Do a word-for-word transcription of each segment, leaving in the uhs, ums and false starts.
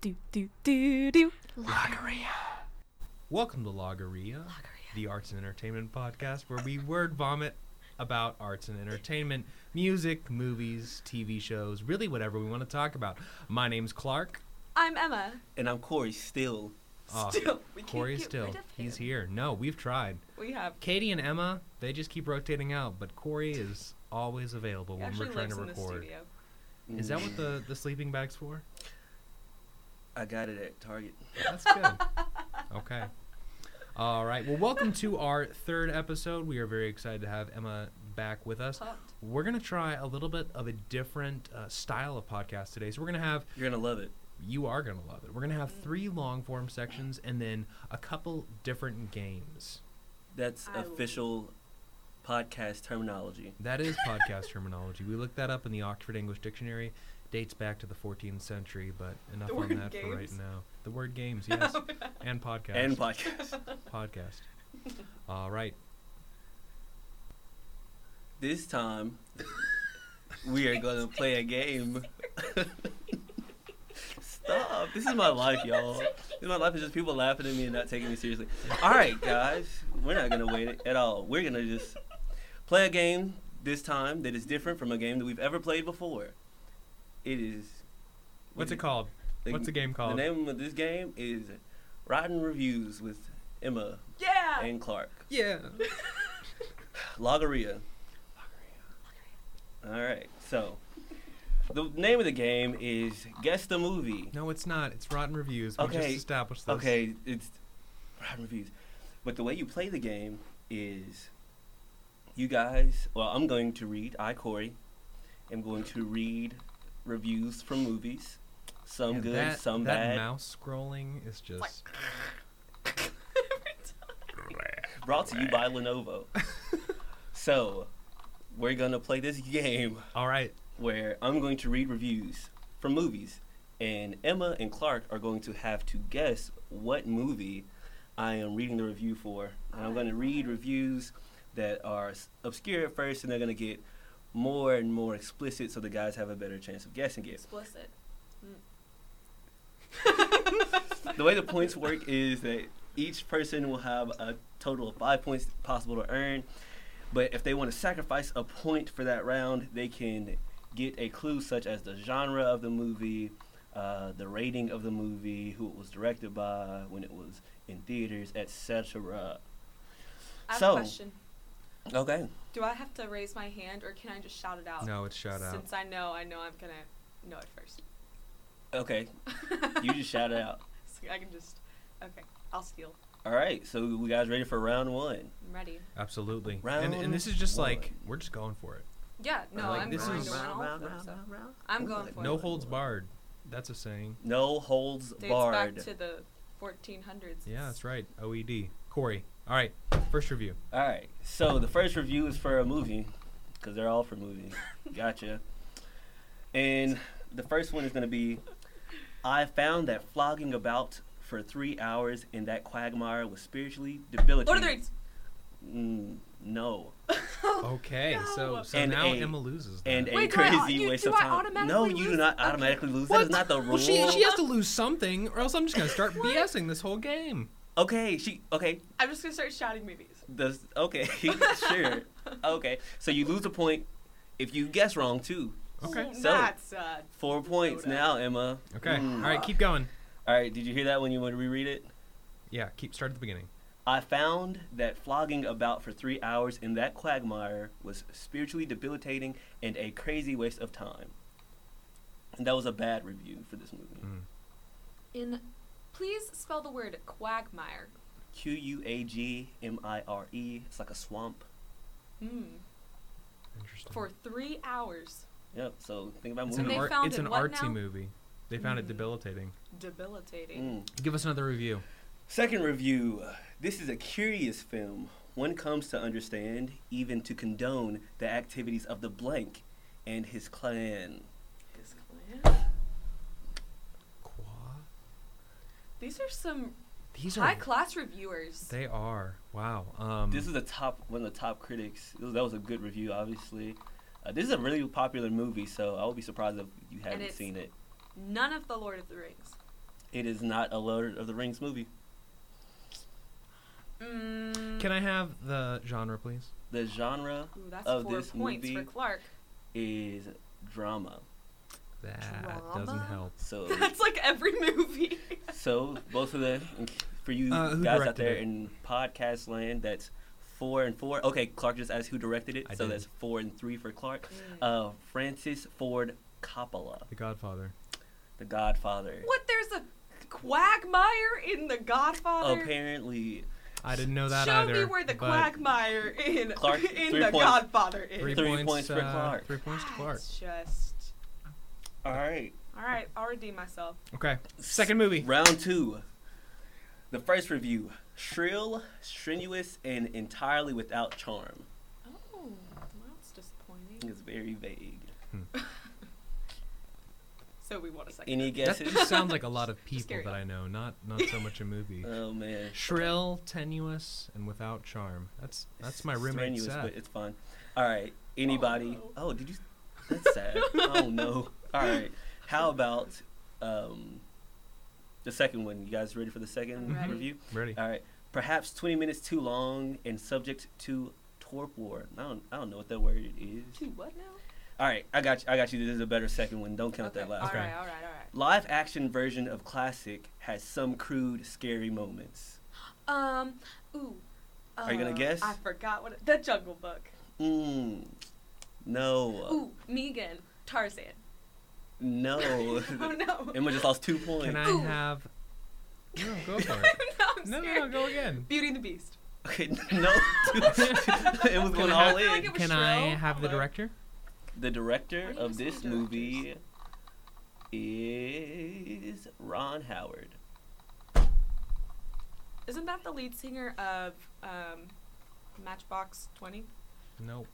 do do do do. Logorrhea. Welcome to Logorrhea, the arts and entertainment podcast where we word vomit about arts and entertainment, music, movies, T V shows, really whatever we want to talk about. My name's Clark. I'm Emma. And I'm Corey still. Oh, Still, we can't Corey's get still. rid of He's him. here. No, we've tried. We have. Katie and Emma, they just keep rotating out, but Corey is always available He when actually we're trying lives to in the record. studio. Is that what the, the sleeping bag's for? I got it at Target. That's good. Okay. All right. Well, welcome to our third episode. We are very excited to have Emma back with us. Pumped. We're going to try a little bit of a different uh, style of podcast today. So we're going to have, You're going to love it. you are going to love it. We're going to have Mm. three long form sections and then a couple different games. That's I official podcast terminology. That is podcast terminology. We looked that up in the Oxford English Dictionary. Dates back to the fourteenth century, but enough The on word that for right games? now. The word games, yes. and podcast. And podcast. podcast. All right. This time, we are going to play a game. Stop. This is my life, y'all. This is my life is just people laughing at me and not taking me seriously. All right, guys. We're not going to wait at all. We're going to just play a game this time that is different from a game that we've ever played before. It is... What's it called? What's the game called? The name of this game is Rotten Reviews with Emma Yeah. and Clark. Yeah. Logorrhea. All right. So, the name of the game is Guess the Movie. No, it's not. It's Rotten Reviews. We Okay. just established this. Okay, it's Rotten Reviews. But the way you play the game is you guys, well, I'm going to read, I, Corey, am going to read reviews from movies. Some Yeah, good, that, some that bad. mouse scrolling is just... Brought to you by Lenovo. So, we're going to play this game All right. where I'm going to read reviews from movies, and Emma and Clark are going to have to guess what movie I am reading the review for. And I'm going to read reviews that are s- obscure at first, and they're going to get more and more explicit so the guys have a better chance of guessing it. Explicit. The way the points work is that each person will have a total of five points possible to earn. But if they want to sacrifice a point for that round, they can get a clue such as the genre of the movie, uh, the rating of the movie, who it was directed by, when it was in theaters, et cetera. I have So- a question. Okay. Do I have to raise my hand or can I just shout it out? No, it's shout out. Since I know, I know I'm gonna know it first. Okay. You just shout it out. So I can just. Okay, I'll steal. All right. So we guys ready for round one? I'm ready. Absolutely. And, Round and this is just one. like, we're just going for it. Yeah. No, Like, I'm this going is- to win all of them. So. I'm going for No it. holds barred. That's a saying. No holds Dates barred. back to the fourteen hundreds. Yeah, that's right. O E D. Corey. All right. First review. All right. So the first review is for a movie, because they're all for movies. Gotcha. And the first one is going to be, I found that flogging about for three hours in that quagmire was spiritually debilitating. Lord of the Rings. Mm, no. Okay. So, No. so And now a- Emma loses that. And Wait, a do I- crazy you- waste do of I time. automatically No, you do lose? not Okay. automatically lose. What? That is not the rule. Well, she, she has to lose something, or else I'm just going to start BSing this whole game. Okay, she okay. I'm just gonna start shouting movies. Does okay, sure. Okay. So you lose a point if you guess wrong too. Okay. Oh, So- That's uh. Four points Soda. now, Emma. Okay. Mm. All right. Keep going. All right, did you hear that when you want to reread it? Yeah. Keep start at the beginning. I found that flogging about for three hours in that quagmire was spiritually debilitating and a crazy waste of time. And that was a bad review for this movie. Mm. In, please spell the word quagmire. Q U A G M I R E. It's like a swamp. Hmm. Interesting. For three hours. Yep. So think about It's And an, they movies. art, found it's it an what artsy now? movie. They found it Mm. debilitating. Debilitating. Mm. Give us another review. Second review. This is a curious film. One comes to understand, even to condone, the activities of the blank and his clan. His clan. Qua? These are some These are. high class reviewers. They are. Wow. Um, This is the top one of the top critics. It was- That was a good review, obviously. Uh, this is a really popular movie, so I would be surprised if you haven't it's- seen it. None of the Lord of the Rings. It is not a Lord of the Rings movie. Mm, Can I have the genre, please? The genre ooh, that's of four this points movie for Clark. is drama. That Drama? doesn't help. So, That's like every movie. so both of the for you Uh, who guys out directed there it? in podcast land, that's four and four. Okay, Clark just asked who directed it, I so did. that's four and three for Clark. Mm. Uh, Francis Ford Coppola, The Godfather. The Godfather. What? There's a quagmire in The Godfather? Apparently, I didn't know that Show either. me where the but quagmire in Clark, in three The points. Godfather is. Three, Three points, points for uh, Clark. Three points to Clark. It's just all right. all right. I'll redeem myself. Okay. Second movie. Round two. The first review: shrill, strenuous, and entirely without charm. Oh, that's disappointing. It's very vague. So we want a second. Any That guesses? just sounds like a lot of Just people carry that on. I know, not not so much a movie. Oh man. Shrill, tenuous, and without charm. That's that's my roommate Strenuous, Seth. but it's fun. All right. Anybody? no. Oh, did you? That's sad. Oh no. All right. How about um, the second one? You guys ready for the second I'm ready. review? Ready? All right. Perhaps twenty minutes too long and subject to torpor. I don't. I don't know what that word is. To what now? All right. I got you. I got you. This is a better second one. Don't count Okay. that last All Okay. one. right. All right. All right. Live action version of classic has some crude, scary moments. Um. Ooh. Are you gonna uh, guess? I forgot what it, the Jungle Book. Mm. No. Ooh, Megan, Tarzan. No. Oh no. Emma just lost two points. Can I Ooh. have? No, go for it. no, I'm No, no, scared. no, go again. Beauty and the Beast. Okay, no. It was going I all have- I feel like in. it was Can I shrill. have the Hello. director? The director Why do you of have so this many movie is Ron Howard. Isn't that the lead singer of um, Matchbox twenty? Nope.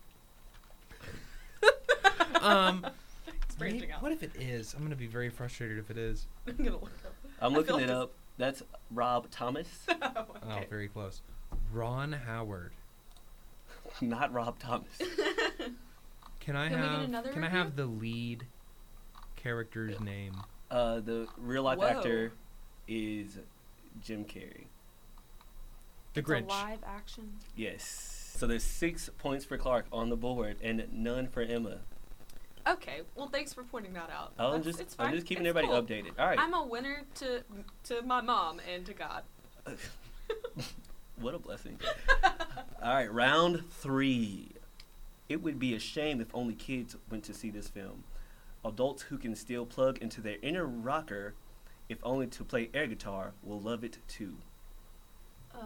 um, It's branching maybe- out. what if it is? I'm gonna be very frustrated if it is. I'm gonna look up. I'm I looking feel it like up. That's Rob Thomas, oh, Oh, okay. very close. Ron Howard. not Rob Thomas. Can I Can we get have? another Can I review? have the lead character's name? Uh, the real life Whoa. actor is Jim Carrey. The It's Grinch. a live action. Yes. So there's six points for Clark on the board and none for Emma. Okay. Well, thanks for pointing that out. I'm That's- just it's I'm fine. just keeping It's everybody cool. updated. All right. I'm a winner to to my mom and to God. What a blessing. All right, round three. It would be a shame if only kids went to see this film. Adults who can still plug into their inner rocker, if only to play air guitar, will love it too. Uh,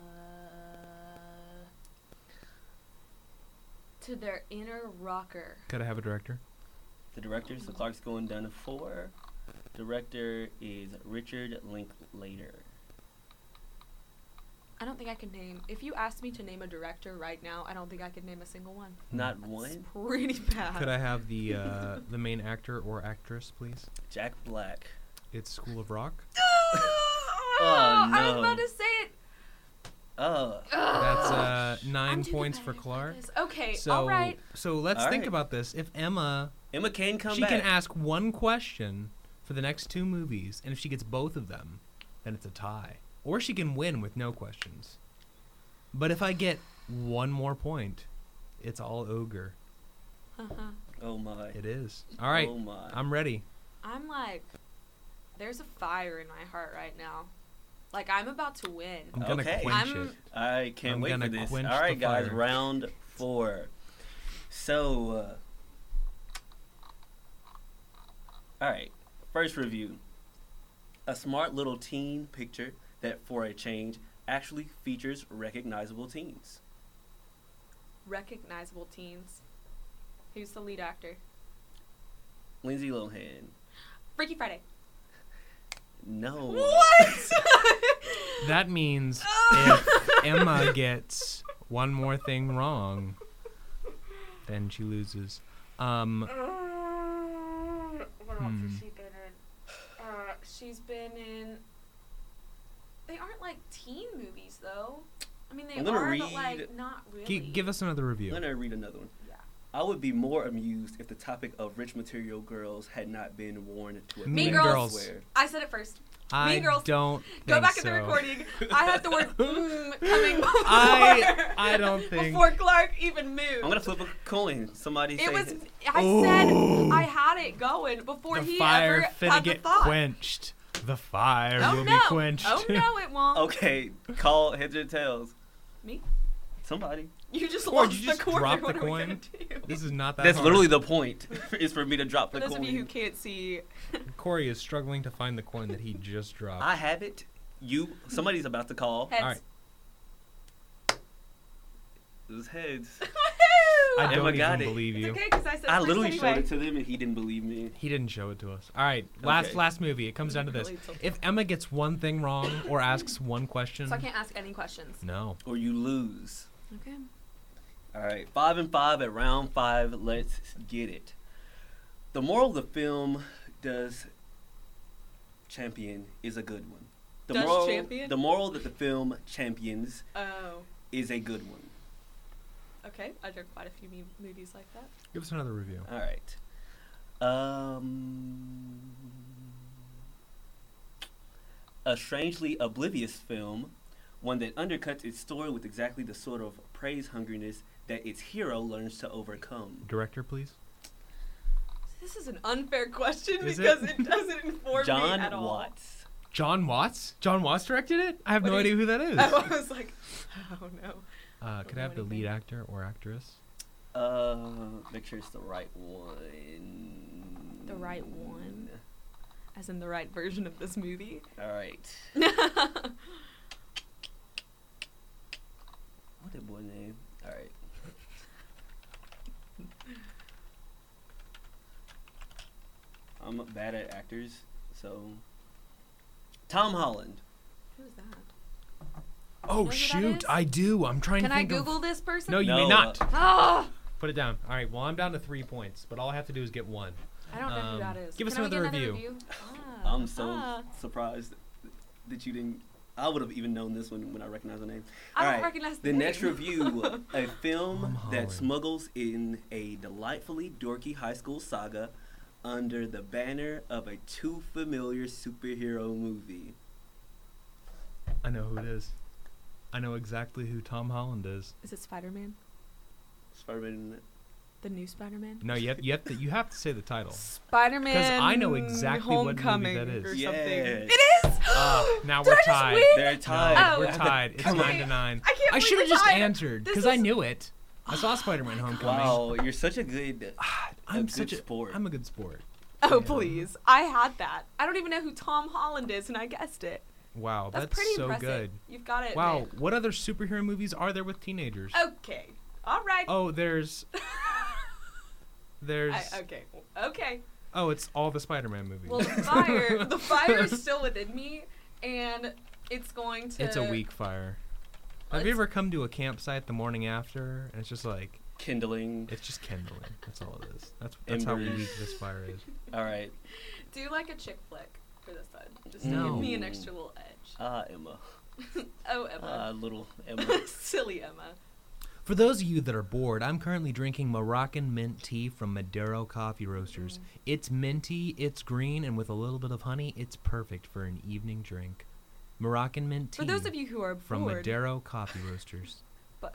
to their inner rocker. Could I have a director? The director, so Clark's going down to four. Director is Richard Linklater. I don't think I can name. If you asked me to name a director right now, I don't think I could name a single one. Not It's one. pretty bad. Could I have the uh, the main actor or actress, please? Jack Black. It's School of Rock. Oh, I was no. about to say it. Oh. That's Ugh. uh, I'm nine too points for pathetic Clark. at this. Okay, So, all right. so let's All think right. about this. If Emma, Emma can come she back. can ask one question for the next two movies, and if she gets both of them, then it's a tie. Or she can win with no questions. But if I get one more point, it's all ogre. Uh-huh. Oh my. It is. All right, Oh my. I'm ready. I'm like, there's a fire in my heart right now. Like, I'm about to win. I'm gonna Okay. quench I'm- it. I can't I'm wait for gonna this. quench All right, the guys, fire. round four. So, uh, all right, first review. A smart little teen picture that, for a change, actually features recognizable teens. Recognizable teens. Who's the lead actor? Lindsay Lohan. Freaky Friday. No. What? That means if Emma gets one more thing wrong, then she loses. Um, What else Hmm. has she been in? Uh, she's been in. They aren't like teen movies though. I mean, they I'm gonna are, read- but like not really. gi- give us another I'm review. going to read another one. Yeah. I would be more amused if the topic of rich material girls had not been worn to a Mean place Girls. where- I said it first. I Mean Girls. don't Go think back so. in the recording. I had the word mm coming before. I- I don't think- Before Clark even moved. I'm gonna flip a coin. Somebody It say was. it. I Ooh. said I had it going before The he fire ever finna had the get thought. quenched. The fire Oh will no! be quenched. Oh no, it won't. Okay, call heads or tails. Me? Somebody. You just Or lost did you just the coin. drop What the are we coin? gonna do? This is not that That's hard. literally the point. Is for me to drop For the those coin. of you who can't see, Corey is struggling to find the coin that he just dropped. I have it. You. Somebody's about to call. heads. All right. It was heads. I Emma don't got even it. believe It's you. okay because I said I first literally anyway. showed it to them and he didn't believe me. He didn't show it to us. All right, last Okay. last movie. It comes down to this: Really tilted. if Emma gets one thing wrong or asks one question, So I can't ask any questions. no. Or you lose. Okay. All right, five and five at round five. Let's get it. The moral of the film does champion is a good one. The Does moral, champion? The moral that the film champions Oh. is a good one. Okay. I did quite a few me- movies like that. Give us another review. All right. Um, a strangely oblivious film, one that undercuts its story with exactly the sort of praise hungriness that its hero learns to overcome. Director, please. This is an unfair question Is because it? it? doesn't inform John me at all. Watts. John Watts. John Watts directed it. I have What no do you- idea who that is. I was like, oh no. Uh, could I have the lead actor or actress? Uh, make sure it's the right one. The right one? As in the right version of this movie. All right. What that boy name? All right. I'm bad at actors, so Tom Holland. Who's that? Oh know who that shoot, is? I do. I'm trying Can to I think Google of. this person? No, you may No, not. uh, Ah! Put it down. All right. Well, I'm down to three points, but all I have to do is get one. I don't know Um, who that is. give us Can I another get review. Ah, I'm so ah. surprised that you didn't. I would have even known this one when I recognized the name. I don't Alright, recognize the The name. next review, a Tom film Holland. that smuggles in a delightfully dorky high school saga under the banner of a too familiar superhero movie. I know who it is. I know exactly who Tom Holland is. Is it Spider-Man? Spider-Man. The new Spider-Man? No, you have, you have to you have to say the title. Spider-Man. 'Cause I know exactly what movie Homecoming that is. Or Yes. something. It is. Ah, now Did we're I just tied. win? They're No, tied. Oh. we're tied. It's Come nine on. to nine. I can't I believe should have we're just tied. answered This because I is- knew it. I saw Spider-Man: Homecoming. Wow, you're such a good. I'm good such a sport. I'm a good sport. Oh Yeah. please! I had that. I don't even know who Tom Holland is, and I guessed it. Wow, That's, that's, pretty so impressive. good. You've got it. Wow, what other superhero movies are there with teenagers? Okay. All right. Oh, there's there's I, okay. Okay. oh, it's all the Spider-Man movies. Well, the fire, the fire is still within me, and it's going to. It's a weak fire. Well, Have you it's- ever come to a campsite the morning after and it's just like Kindling. it's just kindling. That's all it is. That's that's how Embers. weak this fire is. All right. Do like a chick flick for this side, just to No. give me an extra little edge. Ah, Emma. Oh, Emma. Ah, little Emma. Silly Emma. For those of you that are bored, I'm currently drinking Moroccan mint tea from Madero Coffee Roasters. Mm. It's minty, it's green, and with a little bit of honey, it's perfect for an evening drink. Moroccan mint tea For those of you who are from bored, Madero Coffee Roasters. but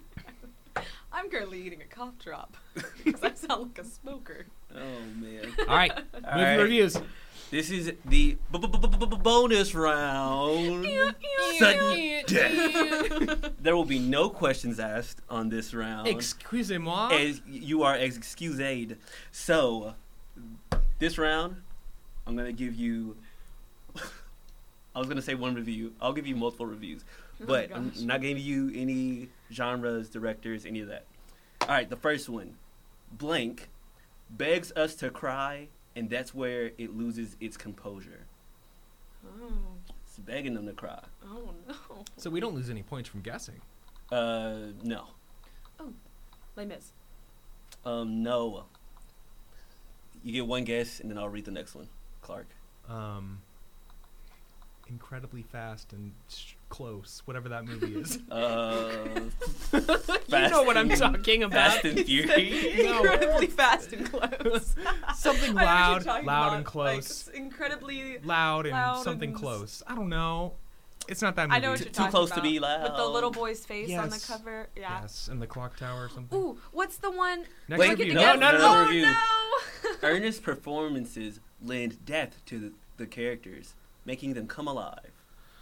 I'm currently eating a cough drop because I sound like a smoker. Oh man. All right, All movie right. reviews. This is the b- b- b- b- b- bonus round. Sudden death. There will be no questions asked on this round. Excusez-moi. As you are excused. So, this round, I'm going to give you. I was going to say one review. I'll give you multiple reviews. Oh But my I'm gosh. not giving you any genres, directors, any of that. All right, the first one. Blank begs us to cry, and that's where it loses its composure. Oh, It's begging them to cry. oh no. So we don't lose any points from guessing. Uh, no. Les Mis. Um, no. You get one guess, and then I'll read the next one. Clark. Um, incredibly fast and sh- close, whatever that movie is. Uh, You know what I'm talking about. Fast and Furious. No. Incredibly fast and close. Something I know what you're loud, talking loud about, and close. Like, incredibly. Loud and loud something and- close. I don't know. It's not that movie. I know what Too- you're too talking close to about. be loud. With the little boy's face on the Yes. cover. Yeah. Yes, and the clock tower or something. Ooh, what's the one? Next Wait, review. no, No, no, no, no, no. no. review. Oh, no. Earnest performances lend depth to the, the characters, making them come alive.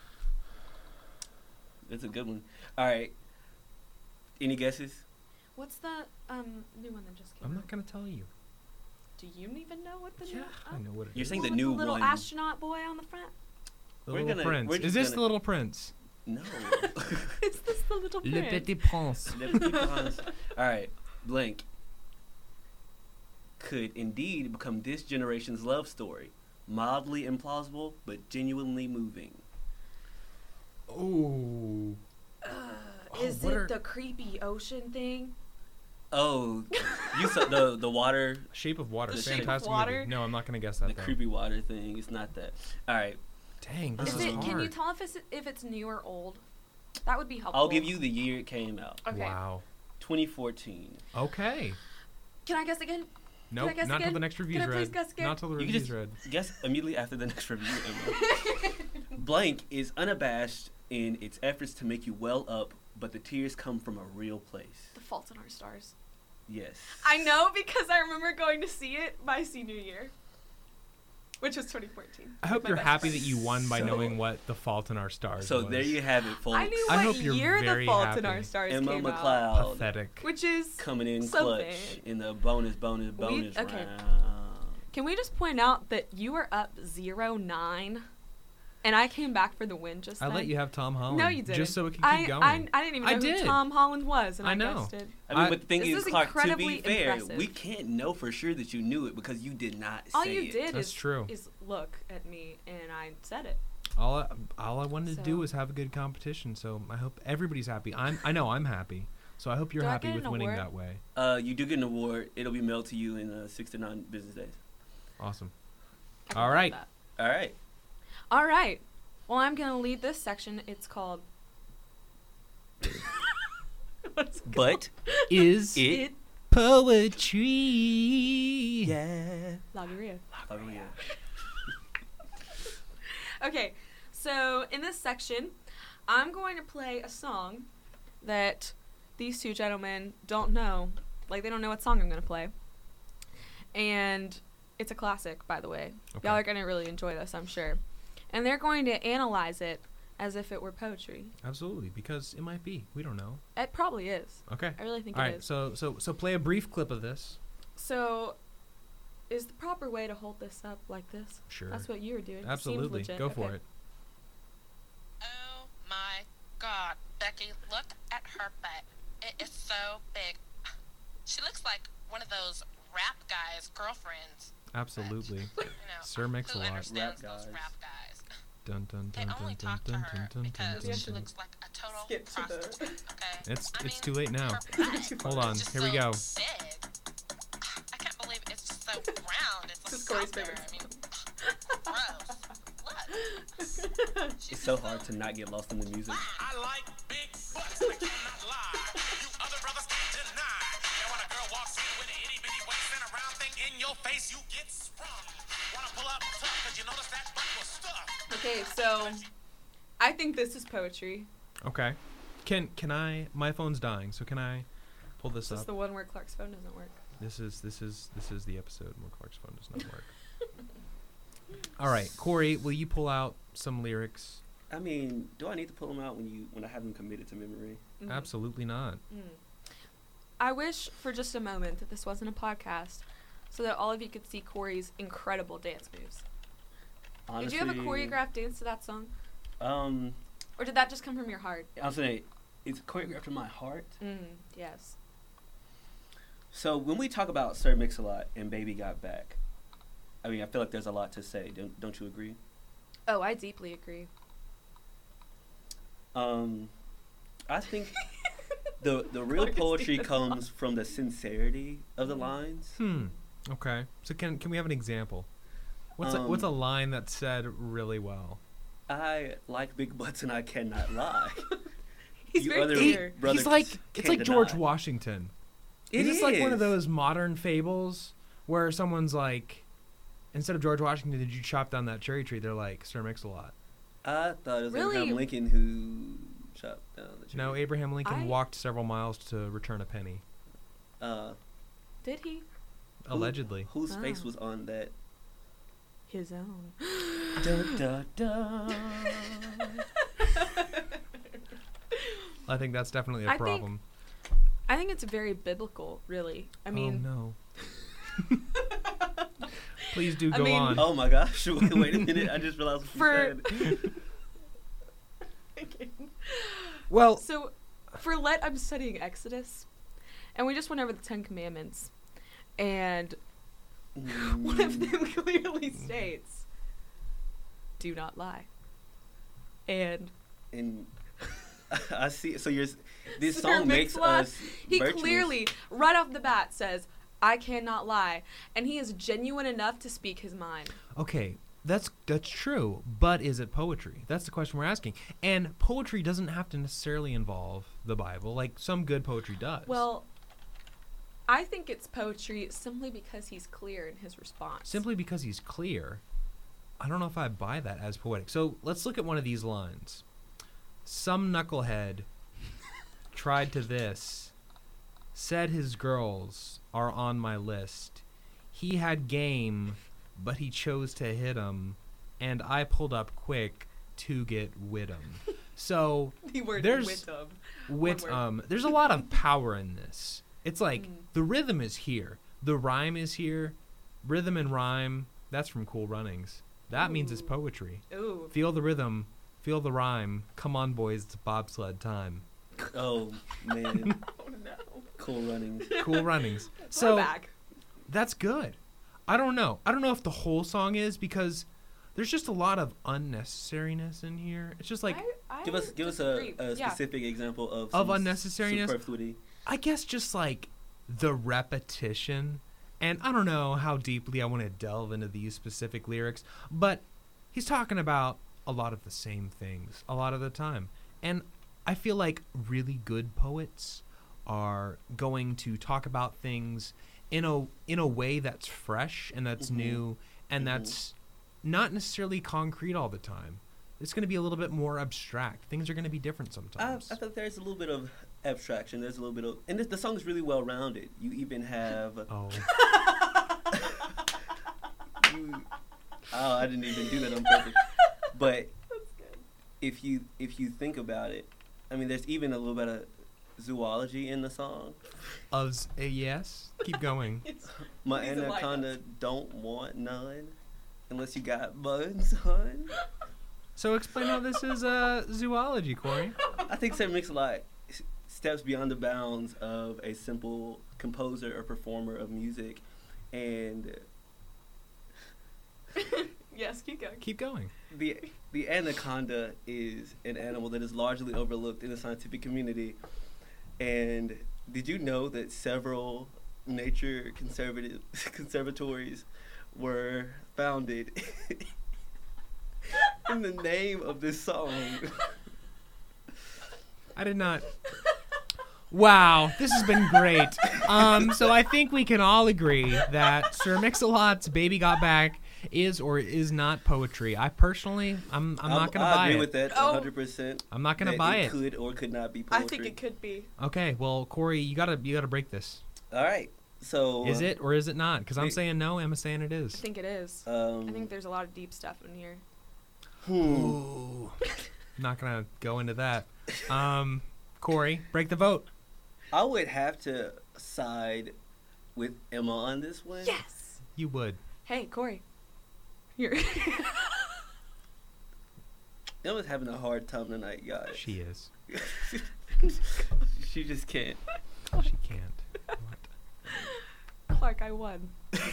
That's a good one. All right. Any guesses? What's the um new one that just came I'm out? not gonna tell you. Do you even know what the Yeah, new? I know what it You're is. saying the with new little one. astronaut boy on the front. The We're Little gonna- Prince. we're Is just this gonna- the Little Prince? No. Is this the little Le prince? Petit Prince. All right. Blank. Could indeed become this generation's love story. Mildly implausible, but genuinely moving. Ooh. Uh, Oh, is what it are- the creepy ocean thing? Oh, you saw the the water, Shape of Water. The Shape of Fantastic Water? movie. No, I'm not gonna guess that. the though. creepy water thing. It's not that. All right. Dang, this Is is it? hard. Can you tell if it's if it's new or old? That would be helpful. I'll give you the year it came out. Okay. Wow. twenty fourteen. Okay. Can I guess again? Nope, I guess not till again? the next review's Can I please read. guess again? Not till the You can review's just read. guess immediately after the next review. Emma. Blank is unabashed in its efforts to make you well up, but the tears come from a real place. The Fault in Our Stars. Yes. I know because I remember going to see it my senior year, which was twenty fourteen. I hope with my you're best happy friend. that you won by So- knowing what The Fault in Our Stars So was. there you have it, folks. I knew I what hope you're year very The Fault in happy. Our Stars Emma came out, McLeod Pathetic. which is. coming in Something. clutch in the bonus, bonus, We- bonus okay. round. Can we just point out that you were up zero nine, and I came back for the win just I then? let you have Tom Holland. No, you didn't. Just so it could keep I, going. I, I didn't even know I who did. Tom Holland was, and I, I know. guessed it. I mean, I- but the thing This is, is Clark, to be incredibly fair, impressive. we can't know for sure that you knew it because you did not All say you it. did That's is, true. is look at me, and I said it. All I, all I wanted to do So- was have a good competition. So I hope everybody's happy. I'm. I know I'm happy. So I hope you're Do I happy get with an winning award? that way. Uh, you do get an award. It'll be mailed to you in uh, six to nine business days. Awesome. I can All believe right. that. All right. All right. Well, I'm gonna lead this section. It's called. What's it But Is it, It poetry? yeah. Logorrhea. Oh, yeah. Okay, so in this section, I'm going to play a song that these two gentlemen don't know. Like, they don't know what song I'm going to play. And it's a classic, by the way. Okay. Y'all are going to really enjoy this, I'm sure. And they're going to analyze it as if it were poetry. Absolutely, because it might be. We don't know. It probably is. Okay. I really think All it right. is. So so so play a brief clip of this. So, is the proper way to hold this up like this? Sure. That's what you were doing. It seems Absolutely. legit. Go for Okay. it. Oh my god, Becky, look at her butt. It is so big. She looks like one of those rap guys' girlfriends. Absolutely. You know, Sir makes a who lot. understands Rap those guys. rap guys? Dun dun They dun only dun talk to dun her dun dun because dun she dun. looks like a total Skip to the- prostitute. Okay. It's I it's mean, too late now. her butt Hold on. is just Here we so go. Big. I can't believe it's just so round. It's This is like Corey's out there. favorite I mean, gross. Look. It's so hard to not get lost in the music. I like big butts, I cannot lie. You other brothers can't deny. And when a girl walks in with an itty bitty waist and a round thing in your face, you get sprung. Wanna pull up tough, cause you notice that butt was stuffed. Okay, so I think this is poetry. Okay. Can can I? My phone's dying, so can I pull this This is up? the one where Clark's phone doesn't work. This is this is this is the episode where Clark's phone does not work. All right, Corey, will you pull out some lyrics? I mean, do I need to pull them out when you when I have them committed to memory? Mhm. Absolutely not. Mm. I wish for just a moment that this wasn't a podcast, so that all of you could see Corey's incredible dance moves. Honestly, Did you have a choreographed dance to that song, Um, or did that just come from your heart? I was saying it's choreographed in my heart. Mm, yes. So when we talk about Sir Mix-a-Lot and Baby Got Back, I mean, I feel like there's a lot to say. Don't don't you agree? Oh, I deeply agree. Um, I think the the real Clark is poetry deep in comes from the sincerity of the Mhm. lines. Hmm. Okay. So can can we have an example? What's a, what's a Um, line that's said really well? I like big butts and I cannot lie. He's You very other clear. brothers He's like can't it's like deny. George Washington. It is this like one of is. those modern fables where someone's like, instead of George Washington, did you chop down that cherry tree? They're like Sir Mix-a-Lot. I thought it was Really? Abraham Lincoln who chopped down the tree. No, Abraham Lincoln I- walked several miles to return a penny, Uh, Did he? who- allegedly. Whose face Oh. was on that? His own. Da, da, da. I think that's definitely a I think- problem. I think it's very biblical, really. I mean, oh no. Please do I go mean- on. Oh my gosh! Wait, wait a minute! I just realized what For- you said. Well, so for Let, I'm studying Exodus, and we just went over the Ten Commandments, and one of Mm, them clearly states, "Do not lie." And and I see. So you're. This Sir song makes Mix-a-Lot, us. he virtuous. clearly, right off the bat, says, "I cannot lie," and he is genuine enough to speak his mind. okay, that's that's true, but is it poetry? That's the question we're asking. And poetry doesn't have to necessarily involve the Bible, like some good poetry does. Well, I think it's poetry simply because he's clear in his response. simply because he's clear, I don't know if I buy that as poetic. So let's look at one of these lines. Some knucklehead tried to this, said his girls are on my list. He had game, but he chose to hit 'em, and I pulled up quick to get with 'em. So the word there's- wisdom. with word. um there's a lot of power in this. It's like Mm. the rhythm is here, the rhyme is here, rhythm and rhyme. That's from Cool Runnings. That means it's Ooh. poetry. Ooh. Feel the rhythm, feel the rhyme. Come on, boys, it's bobsled time. Oh man, Oh no. Cool Runnings. Cool Runnings. So Throwback. that's good. I don't know. I don't know if the whole song is because there's just a lot of unnecessariness in here. It's just like I, I Give us give us a, disagree. a Yeah. specific example of Of some unnecessariness? superfluity. I guess just like the repetition. And I don't know how deeply I want to delve into these specific lyrics, but he's talking about a lot of the same things a lot of the time. And I feel like really good poets are going to talk about things in a in a way that's fresh and that's Mhm. new and Mhm. that's not necessarily concrete all the time. It's going to be a little bit more abstract. Things are going to be different I, sometimes. I thought there's a little bit of abstraction. There's a little bit of, and this, the song is really well rounded. You even have. oh. You, oh, I didn't even do that on purpose. But That's good. if you if you think about it, I mean, there's even a little bit of zoology in the song. Us, uh, yes. Keep going. It's, My He's a lighthouse. anaconda don't want none unless you got buns, hun. So explain how this is uh, zoology, Corey. I think Sir Mix-a-Lot s- steps beyond the bounds of a simple composer or performer of music, and yes, keep going. Keep going. the the anaconda is an animal that is largely overlooked in the scientific community. And did you know that several nature conservative conservatories were founded in the name of this song? I did not. Wow, this has been great. Um, so I think we can all agree that Sir Mix-a-Lot's "Baby Got Back" is or is not poetry. I personally, I'm, I'm not gonna I buy agree it. with that Oh. one hundred percent. I'm not gonna that buy it. it. Could or could not be I poetry. think it could be. Okay, well, Corey, you gotta you gotta break this. All right. So Is it or is it not? Because I'm wait. saying no, Emma's saying it I is. think it is. Um, I think there's a lot of deep stuff in here. hmm. Ooh, not gonna go into that. Um, Corey, break the vote. I would have to side with Emma on this one. Yes. You would. Hey, Corey. Here. Emma's having a hard time tonight, guys. She is. She just can't. She can't. What? Clark, I won.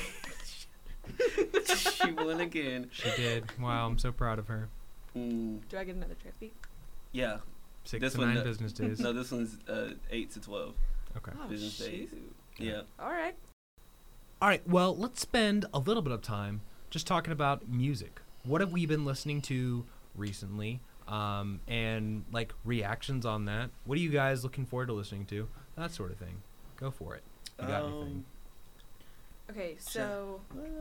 She won again. She did. Wow, I'm so proud of her. Mm, Do I get another trophy? yeah. Six This to one, nine no- business days. No, this one's uh, eight to twelve Okay. Oh, business days. shoot. Yeah. All right. All right. Well, let's spend a little bit of time just talking about music. What have we been listening to recently, um, and like reactions on that. What are you guys looking forward to listening to? That sort of thing. Go for it. You got anything? Um, Okay, so.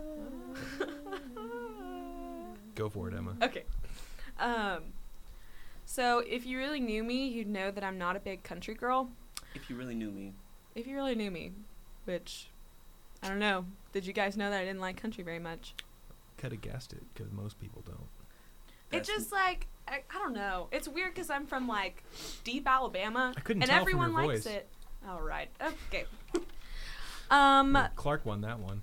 Go for it, Emma. Okay. Um, so if you really knew me, you'd know that I'm not a big country girl. if you really knew me, If you really knew me, which I don't know. Did you guys know that I didn't like country very much? Could have guessed it because most people don't. It's That's- just like I, I don't know. It's weird because I'm from like deep Alabama, I couldn't and tell from everyone your likes voice. it. All right. Okay. Um. Well, Clark won that one.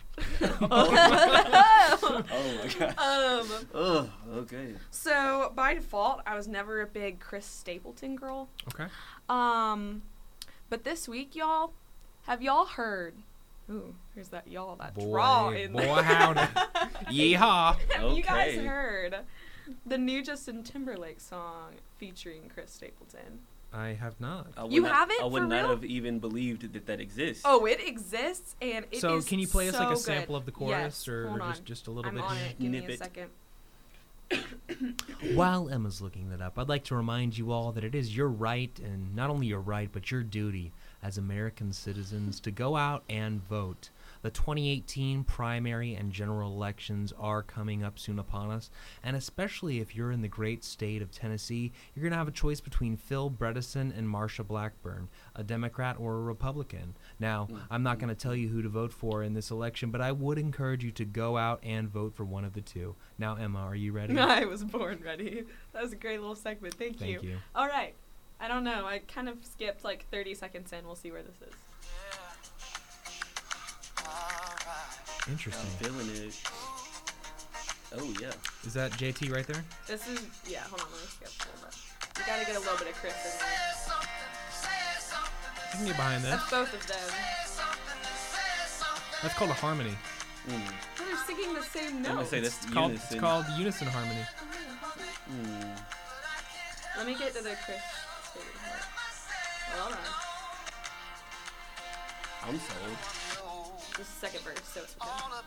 oh my god. um. Oh, okay. So by default, I was never a big Chris Stapleton girl. Okay. Um, but this week, y'all, have y'all heard? Ooh, here's that y'all that Boy, draw in boy, there. howdy. Yeehaw. Have you guys Okay. heard the new Justin Timberlake song featuring Chris Stapleton? I have not. I would You not, haven't, I would for not real? have even believed that that exists. Oh, it exists, and it is So can you play us like so a sample good. of the chorus, Yes, or, hold or just on. just a little I'm bit? on it. Give me a Snippet. second. While Emma's looking that up, I'd like to remind you all that it is your right, and not only your right, but your duty as American citizens to go out and vote. The twenty eighteen primary and general elections are coming up soon upon us, and especially if you're in the great state of Tennessee, you're going to have a choice between Phil Bredesen and Marsha Blackburn, a Democrat or a Republican. Now, I'm not going to tell you who to vote for in this election, but I would encourage you to go out and vote for one of the two. Now, Emma, are you ready? I was born ready. That was a great little segment. Thank, Thank you. All right. I don't know. I kind of skipped like thirty seconds in. We'll see where this is. I'm Interesting. feeling it. Oh yeah. Is that J T right there? This is yeah. Hold on. Let me skip a little bit. You gotta get a little bit of Chris in there. I can get behind this. That's both of them. That's called a harmony. Mm. Oh, they're singing the same I'm gonna note. say that's It's called, unison. it's called unison harmony. Mm. Let me get to the Chris. Hold on. I'm sold. This is the second verse, so it's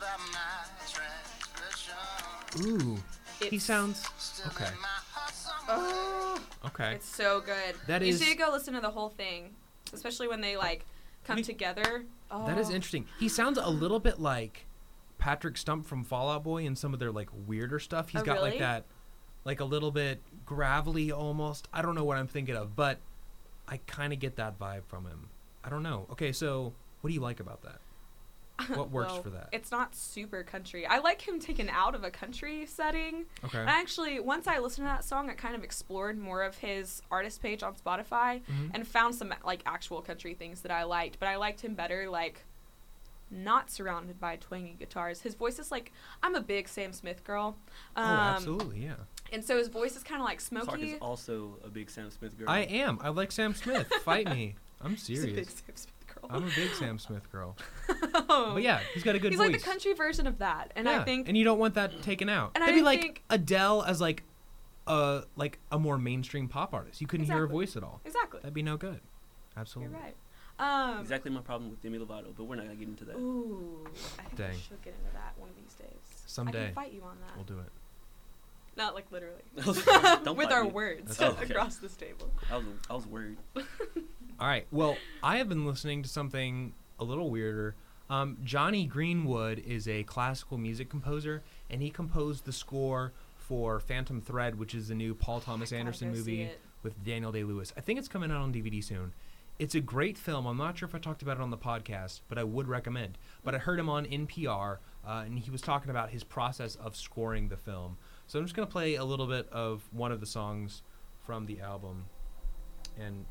okay. Ooh. He It's- sounds okay. Oh, Okay. it's so good. That you is- should go listen to the whole thing, especially when they like come We- together. Oh. That is interesting. He sounds a little bit like Patrick Stump from Fall Out Boy in some of their like weirder stuff. He's Oh, got like really? that, like a little bit gravelly almost. I don't know what I'm thinking of, but I kind of get that vibe from him. I don't know. Okay, so what do you like about that? What works Well, for that? It's not super country. I like him taken out of a country setting. Okay. And actually, once I listened to that song, I kind of explored more of his artist page on Spotify Mhm. and found some like actual country things that I liked. But I liked him better like not surrounded by twangy guitars. His voice is like I'm a big Sam Smith girl. Um, oh, absolutely, yeah. And so his voice is kind of like Clark smoky. is also a big Sam Smith girl. I am. I like Sam Smith. Fight me. I'm He's a big serious. Sam Smith girl. I'm a big Sam Smith girl. Oh. But yeah, he's got a good He's voice. like the country version of that, and yeah. I think and you don't want that taken out. And I Maybe like think- Adele as like a like a more mainstream pop artist. You couldn't hear her Exactly. voice at all. exactly. That'd be no good. You're Absolutely. right. Um, Exactly my problem with Demi Lovato, but we're not gonna get into that. Ooh, I think Dang. we should get into that one of these days. I Someday. can fight you on that. We'll do it. Not like literally. Don't With fight our me. words Oh, okay. across this table. I was I was worried. All right. Well, I have been listening to something a little weirder. Um, Johnny Greenwood is a classical music composer, and he composed the score for Phantom Thread, which is the new Paul Thomas Gotta Anderson go see movie it. with Daniel Day-Lewis. I think it's coming out on D V D soon. It's a great film. I'm not sure if I talked about it on the podcast, but I would recommend. But I heard him on N P R, uh, and he was talking about his process of scoring the film. So I'm just going to play a little bit of one of the songs from the album. And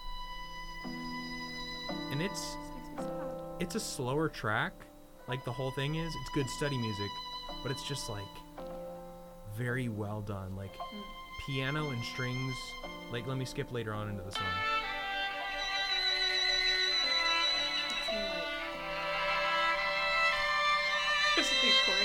and it's This makes me sad. it's a slower track, like the whole thing is. It's good study music, but it's just like very well done. Like Mm. piano and strings. Like let me skip later on into the song. Makes me like. What do you think, Corey?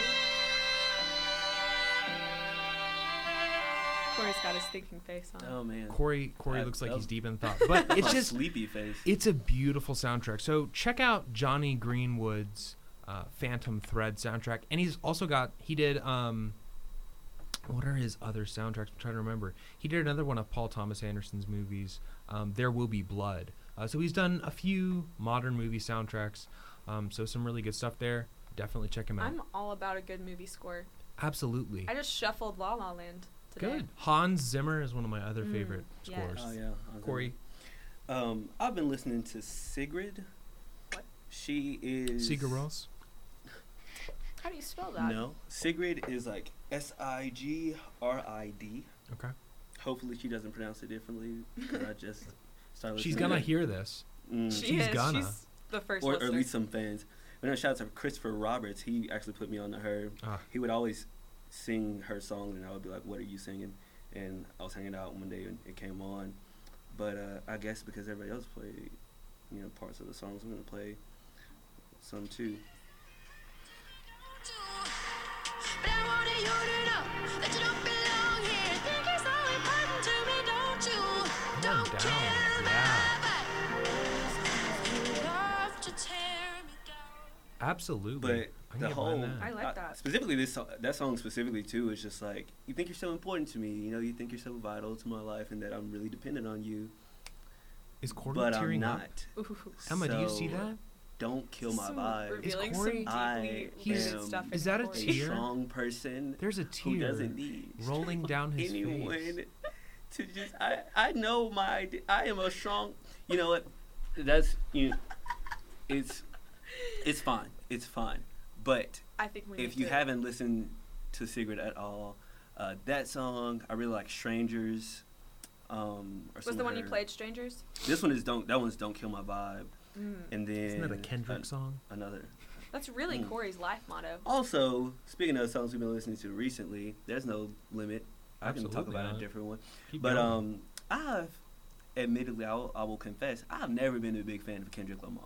Corey's got his thinking face on. Oh man. Corey Corey I- looks like that he's was- deep in thought, but it's A just sleepy face. it's a beautiful soundtrack. So check out Johnny Greenwood's uh, Phantom Thread soundtrack, and he's also got he did um, what are his other soundtracks? I'm trying to remember. He did another one of Paul Thomas Anderson's movies, um, There Will Be Blood. Uh, so he's done a few modern movie soundtracks. Um, so some really good stuff there. Definitely check him out. I'm all about a good movie score. Absolutely. I just shuffled La La Land today. Good. Hans Zimmer is one of my other Mm, favorite yes. scores. Oh yeah. I was Corey, gonna- Um, I've been listening to Sigrid. What? She is. Sigur Rós. How do you spell that? No, Sigrid is like S I G R I D. Okay. Hopefully she doesn't pronounce it differently because I just started. She's listening gonna to hear this. it. Mm. She She's is. gonna. She's the first or, or listener. at least some fans. But no, shout out to Christopher Roberts. He actually put me on to her. Ah. He would always sing her songs, and I would be like, "What are you singing?" And I was hanging out one day, and it came on. But uh, I guess because everybody else played, you know, parts of the songs, I'm gonna play some too. But I wanted you to know that you don't belong here. Think you're so important to me, don't you? Calm Don't down. kill Yeah. my vibe. You love to tear me down. Absolutely. But I the need to whole, find that. I like uh, that. specifically this so- that song specifically too is just like, you think you're so important to me, you know, you think you're so vital to my life, and that I'm really dependent on you, Is Corey but I'm tearing up? not. Ooh. Emma, do you see So, that? Don't kill my Some vibe. Revealing Corey- some deeply I weird am- stuff. Is in that a Corey. A tear? strong person There's a who tear doesn't need rolling down his anyone face. to just. I I know my. ide- I am a strong. You know what? That's you. It's it's fine. It's fine. But I think we if need you to- haven't listened to Sigrid at all, uh, that song I really like. Strangers. Um, or was some the of one you her- played Strangers? This one is don't. That one's Don't Kill My Vibe. Mm. And then Isn't that a Kendrick an- song? another. That's really Mm. Corey's life motto. Also, speaking of songs we've been listening to recently, there's no limit. I can talk Absolutely about not. a different one. Keep But going. um, I've, admittedly, I will, I will confess, I've never been a big fan of Kendrick Lamar.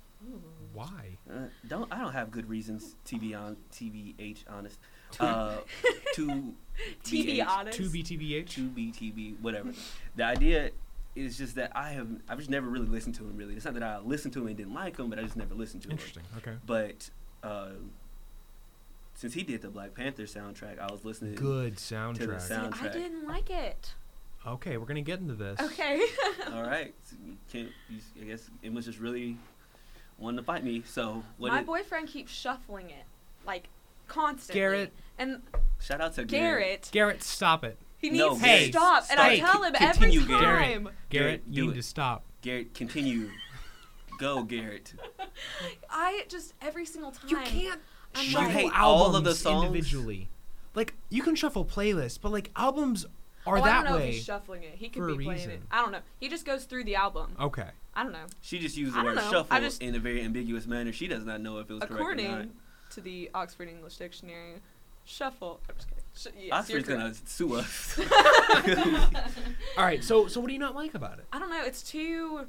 Why? Uh, don't I don't have good reasons to be on T B H honest. Uh, to T V B H, honest. two B T B H? to B T B, whatever. The idea is just that I have I've just never really listened to him. Really, it's not that I listened to him and didn't like him, but I just never listened to him. Interesting. Okay. But uh, since he did the Black Panther soundtrack, I was listening. Good To the soundtrack. sound- See, I soundtrack. didn't like it. Okay, we're gonna get into this. Okay. All right, so you can't. You, I guess it was just really wanting to fight me. So what? My it- boyfriend keeps shuffling it, like constantly. Garrett. And shout out to Garrett. Garrett, Garrett, stop it. he needs No, to Garrett, stop. And I stop. tell him Continue, every Garrett. time. Garrett, Garrett, you do need it. to stop. Garrett, continue. Go, Garrett. I just every single time. You can't I'm You shuffle like, hate all of the albums songs? individually. Like you can shuffle playlists, but like albums are oh, I that don't know way. if he's shuffling it. He could for a be playing it. reason. I don't know. He just goes through the album. Okay. I don't know. She just used I the don't word know. shuffle I just- in a very ambiguous manner. She does not know if it was correct or not. According to the Oxford English Dictionary, shuffle. I'm just kidding. Sh- yes, Oxford's you're gonna correct. sue us. All right. So so what do you not like about it? I don't know. It's too.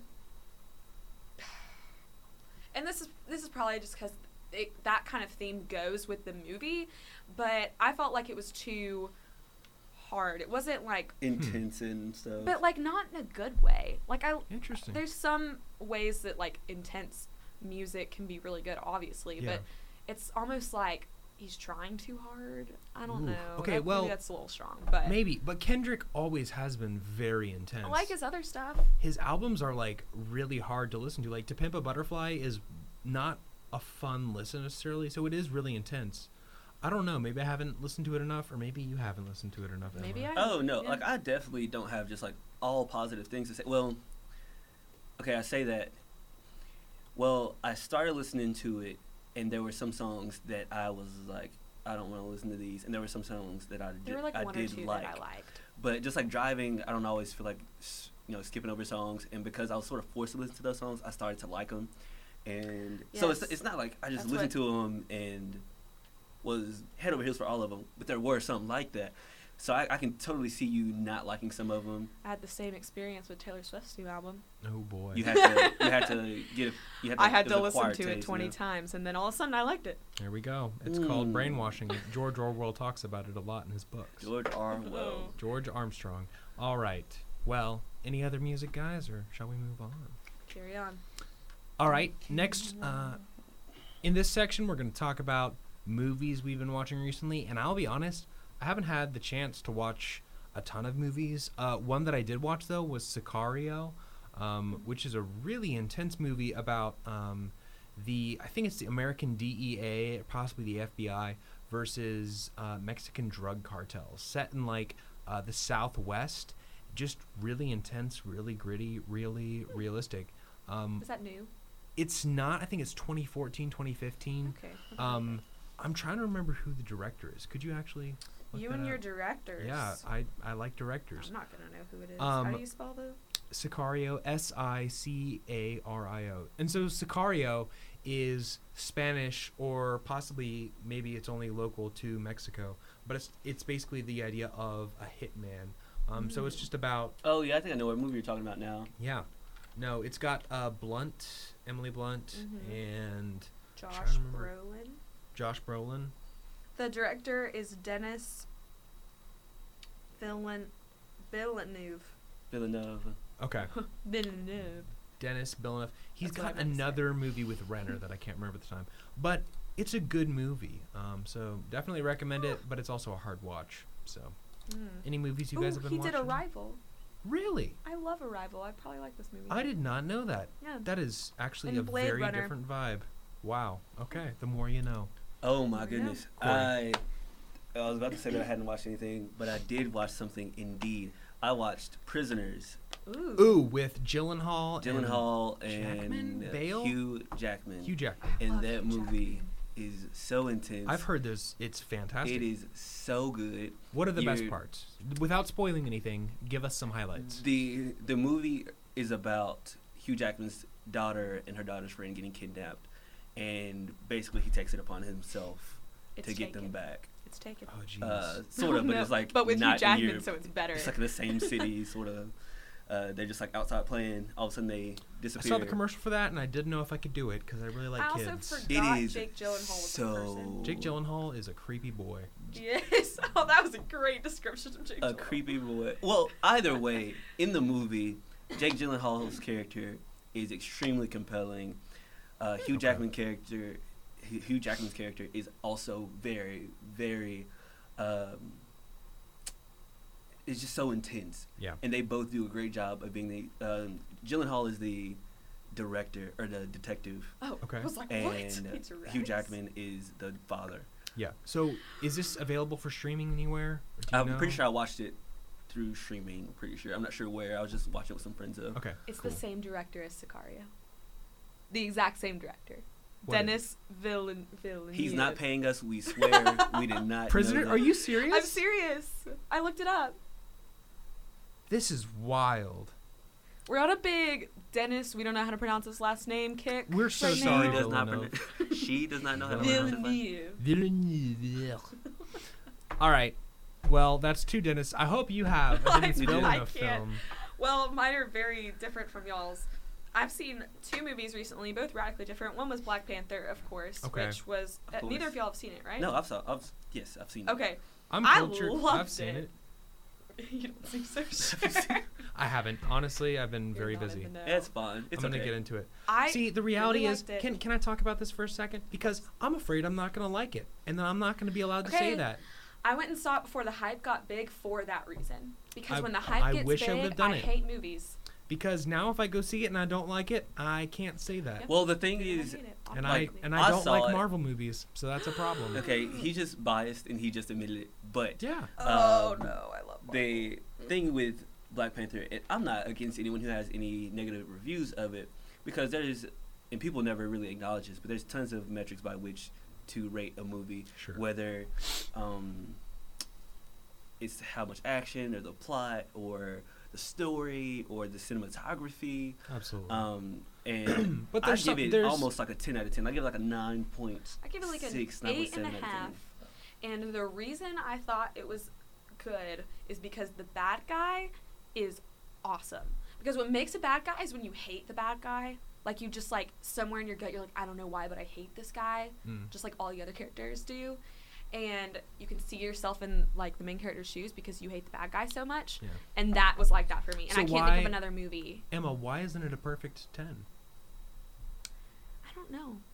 And this is this is probably just because that kind of theme goes with the movie, but I felt like it was too hard. It wasn't like, Intense and stuff. but like not in a good way. Like I, Interesting. there's some ways that like intense music can be really good, obviously, Yeah. but it's almost like he's trying too hard. I don't Ooh. know. Okay, That- well, maybe that's a little strong, but Maybe, but Kendrick always has been very intense. I like his other stuff. His albums are like really hard to listen to. Like To Pimp a Butterfly is not a fun listen necessarily, so it is really intense. I don't know. Maybe I haven't listened to it enough, or maybe you haven't listened to it enough. Maybe Emma. I- Oh no, Yeah. like I definitely don't have just like all positive things to say. Well, okay, I say that. Well, I started listening to it, and there were some songs that I was like, I don't want to listen to these, and there were some songs that I There did, were like I one or did two like. that I liked. But just like driving, I don't always feel like s- you know skipping over songs, and because I was sort of forced to listen to those songs, I started to like them, and so it's Yes. it's not like I just That's listened to them and was head over heels for all of them, but there were some like that. So I, I can totally see you not liking some of them. I had the same experience with Taylor Swift's new album. Oh boy. You had to you had to get a, you had to, I had it to was listen acquired to it taste, twenty you know? times, and then all of a sudden I liked it. There we go. It's called Mm. brainwashing. George Orwell talks about it a lot in his books. George Orwell. George Armstrong. All right. Well, any other music, guys, or shall we move on? Carry on. All right. Next, uh, in this section, we're going to talk about movies we've been watching recently, and I'll be honest, I haven't had the chance to watch a ton of movies. Uh, one that I did watch though was Sicario, um, which is a really intense movie about um, the I think it's the American D E A, possibly the F B I, versus uh, Mexican drug cartels, set in like uh, the Southwest. Just really intense, really gritty, really realistic. Um, Is that new? it's not. I think it's twenty fourteen, twenty fifteen. Okay. Um, I'm trying to remember who the director is. Could you actually? Look You that and your up? directors. Yeah, I I like directors. I'm not gonna know who it is. Um, How do you spell the? Sicario, S I C A R I O. And so Sicario is Spanish, or possibly maybe it's only local to Mexico, but it's it's basically the idea of a hitman. Um, So it's just about Oh yeah, I think I know what movie you're talking about now. yeah, no, it's got uh, Blunt, Emily Blunt, Mhm. and Josh trying to remember. Brolin. Josh Brolin. The director is Dennis Villen- Villeneuve. Villeneuve. Okay, Villeneuve. Dennis Villeneuve. He's That's what I got meant to say. another movie with Renner that I can't remember at the time, but it's a good movie. Um, so definitely recommend it, but it's also a hard watch. So, Mm. any movies you Ooh, guys have been he watching? did Arrival. Really? I love Arrival. I probably like this movie. I did not know that. Yeah. That is actually And a Blade very Runner. different vibe. Wow. Okay. The more you know. Oh my Yeah. goodness. Corey. I I was about to say that I hadn't watched anything, but I did watch something indeed. I watched Prisoners. Ooh. Ooh, with Gyllenhaal. Gyllenhaal Jackman? and Bale? Hugh Jackman. and Hugh Jackman. and love that Hugh movie is so intense. I've heard this. It's fantastic. it is so good. What are the best You're- parts? Without spoiling anything, give us some highlights. The the movie is about Hugh Jackman's daughter and her daughter's friend getting kidnapped, and basically he takes it upon himself It's to get taken. them back. It's taken. Oh, jeez. Uh, sort of, but No, it's like but with Hugh not in Jackman, Europe. so it's better. It's like the same city, sort of. Uh, they're just like outside playing. All of a sudden they I disappear. saw the commercial for that, and I didn't know if I could do it because I really like I also kids. forgot It is Jake Gyllenhaal was so the person. Jake Gyllenhaal is a creepy boy. Yes. Oh, that was a great description of Jake a Gyllenhaal. creepy boy. Well, either way, in the movie, Jake Gyllenhaal's character is extremely compelling. Uh, Hugh Okay. Jackman character, Hugh Hugh Jackman's character is also very, very. Um, it's just so intense, Yeah. and they both do a great job of being the. Um, Gyllenhaal is the director or the detective, Oh, Okay. I was like, what? and He Hugh directs? Jackman is the father. Yeah. So, is this available for streaming anywhere? Or do you I'm know? pretty sure I watched it through streaming. I'm pretty sure. I'm not sure where. I was just watching it with some friends though. Okay. It's cool. the same director as Sicario. The exact same director. What is Dennis Villen- Villeneuve. He's not paying us. We swear we did not. Prisoner? know that. Are you serious? I'm serious. I looked it up. This is wild. We're on a big Dennis, we don't know how to pronounce his last name, kick. We're so right She sorry, now. does not. Villeneuve. Pronounce, she does not know how to pronounce his name. Villeneuve. All right. Well, that's two Dennis. I hope you have a I Dennis do. Villeneuve I can't. film. Well, mine are very different from y'all's. I've seen two movies recently, both radically different. One was Black Panther, of course, Okay. which was uh, Of neither course. of y'all have seen it, right? No, I've saw. I've yes, I've seen. Okay. I'm I cultured. loved I've seen it. it. You don't seem so sure. I haven't. Honestly, I've been You're very not in busy. the know. it. It's fine. It's I'm gonna okay. get into it. I See, the reality really is, liked it. can can I talk about this for a second? Because I'm afraid I'm not gonna like it, and then I'm not gonna be allowed to say Okay. that. I went and saw it before the hype got big for that reason. Because I- when the hype I gets wish I big, would've done I it. hate movies. Because now, if I go see it and I don't like it, I can't say that. Yep. Well, the thing I is, hate it, And Like, I and I I don't saw like it. Marvel movies, so that's a problem. okay, he's just biased and he just admitted it. But Yeah. Oh Um, no, I love Marvel. the thing with Black Panther, and I'm not against anyone who has any negative reviews of it, because there's, and people never really acknowledge this, but there's tons of metrics by which to rate a movie, Sure. whether um, it's how much action or the plot or the story or the cinematography. Absolutely. Um, and But I there's give some- it there's- almost like a ten out of ten. I give it like a nine point I give it like an six, eight and a nine point seven out of half. ten. And the reason I thought it was good is because the bad guy is awesome. Because what makes a bad guy is when you hate the bad guy. Like you just like somewhere in your gut, you're like, I don't know why, but I hate this guy. Mm. Just like all the other characters do. And you can see yourself in like the main character's shoes because you hate the bad guy so much. Yeah. And that was like that for me. And So I can't why- think of another movie. Emma, why isn't it a perfect ten? I don't know.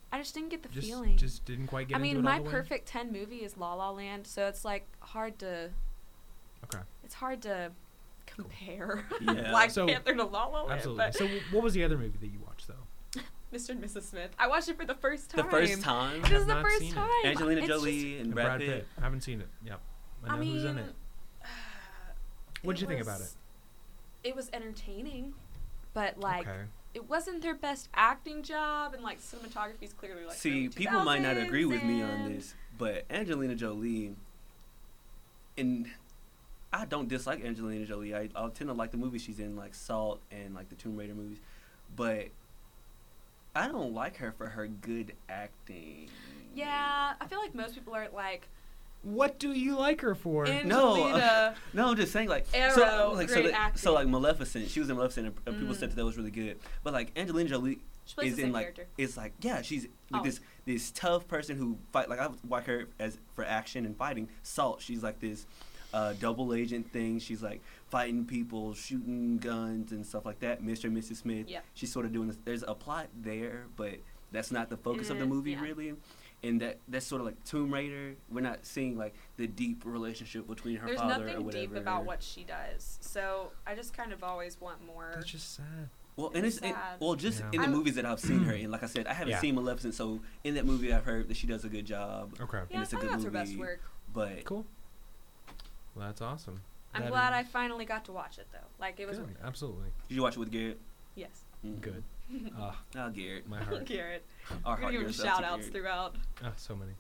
I just didn't get the Just, feeling. just didn't quite get I into mean, it my all the way? perfect ten movie is La La Land, so it's like hard to. Okay. It's hard to compare Yeah. Black So- Panther to La La Land. Absolutely. But So, w- what was the other movie that you watched, though? Mister and Missus Smith. I watched it for the first The time. first time. This have is the not first seen it. time. Angelina It's Jolie and And Brad, Pitt. I haven't seen it. Yep. I know I mean, who's in it. What'd you think about it? was- It was entertaining, but like okay. it wasn't their best acting job, and like cinematography is clearly like. See, early people might not agree with me on two thousands, this, but Angelina Jolie, and I don't dislike Angelina Jolie. I, I tend to like the movies she's in, like Salt and like the Tomb Raider movies, but I don't like her for her good acting. and- Yeah, I feel like most people are like What do you like her for? Angelina. No, I'm just saying, like, Arrow, so, like, so, great that- acting. so, like, Maleficent, she was in Maleficent, and, and people Mm. said that, that was really good. But, like, Angelina Jolie She plays is the in, same like, character. it's like, yeah, she's like Oh. this this tough person who fight. Like, I like her as for action and fighting. Salt, she's like this uh, double agent thing. She's like fighting people, shooting guns and stuff like that. Mister and Missus Smith. Yeah. She's sort of doing this. There's a plot there, but that's not the focus of the Mm, movie, yeah. really. And that that's sort of like Tomb Raider. We're not seeing like the deep relationship between her There's father or nothing whatever. deep about what she does, so I just kind of always want more. That's just sad. Well, and It's it's and, sad. well, just Yeah. in the I'm- movies that I've seen her in. Like I said, I haven't Yeah. seen Maleficent, so in that movie, I've heard that she does a good job. Okay. Yeah, I it's a think good that's her best movie. work. But Cool. Well, that's awesome. I'm That glad is- I finally got to watch it though. Like it was Good, worth it. absolutely. did you watch it with Garrett? Yes. Mm. Good. Ah, Oh, Garrett. my heart. Garrett. Our We're heart gonna give him goes out shout to outs Garrett. throughout. Ah, so many.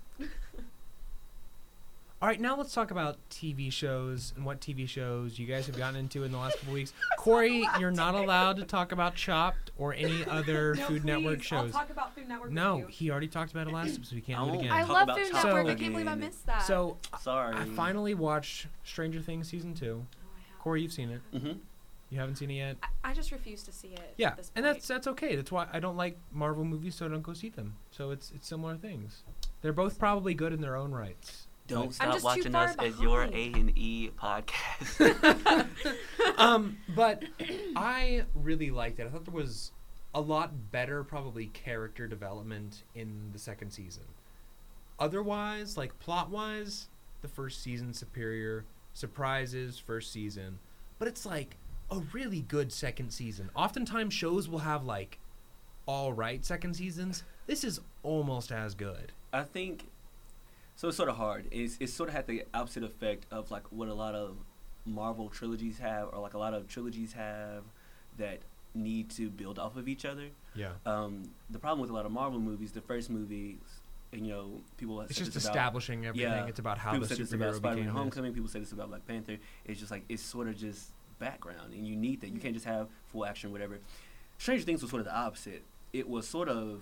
All right, now let's talk about T V shows and what T V shows you guys have gotten into in the last couple weeks. Corey, you're not allowed to talk about Chopped or any other No, Food Network please, I'll shows. talk about Food Network No, with you. he already talked about it last episode. He can't I do it won't. again. I Talk love about Food Chopped Network. I again. can't believe I missed that. So Sorry. I finally watched Stranger Things season two. Oh, I have. Corey, you've seen it. hmm You haven't seen it yet. I, I just refuse to see it. Yeah, at this and point. that's that's okay. That's why I don't like Marvel movies, so I don't go see them. So it's it's similar things. They're both probably good in their own rights. Don't I'm stop just too watching far us as your A behind. and E podcast. um, but I really liked it. I thought there was a lot better, probably, character development in the second season. Otherwise, like plot-wise, the first season superior. Surprises, first season, but it's like a really good second season. Oftentimes, shows will have like all right second seasons. This is almost as good. I think so. It's sort of hard. It's it's sort of had the opposite effect of like what a lot of Marvel trilogies have, or like a lot of trilogies have that need to build off of each other. Yeah, Um, the problem with a lot of Marvel movies, the first movie, and, you know, people have it's said just this about, establishing everything. Yeah. It's about how people the said this about superhero Spider-Man: became. this. Homecoming. People say this about Black Panther. It's just like it's sort of just background, and you need that. You can't just have full action, or whatever. Stranger Things was sort of the opposite. It was sort of